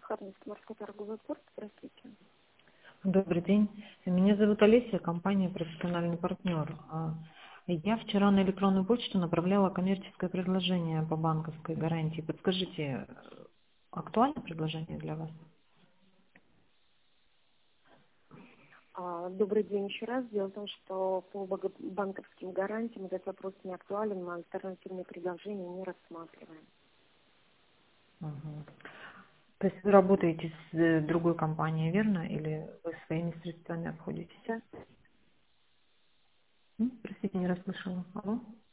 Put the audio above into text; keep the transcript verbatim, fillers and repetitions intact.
Харьковский морской торговый порт. Здравствуйте. Добрый день. Меня зовут Олеся, компания «Профессиональный партнер». А, Я вчера на электронную почту направляла коммерческое предложение по банковской гарантии. Подскажите, актуальное предложение для вас? А, Добрый день еще раз. Дело в том, что по бага- банковским гарантиям этот вопрос не актуален, мы альтернативные предложения не рассматриваем. Мгм. То есть вы работаете с э, другой компанией, верно? Или вы своими средствами обходитесь? Да. М? Простите, не расслышала. Алло?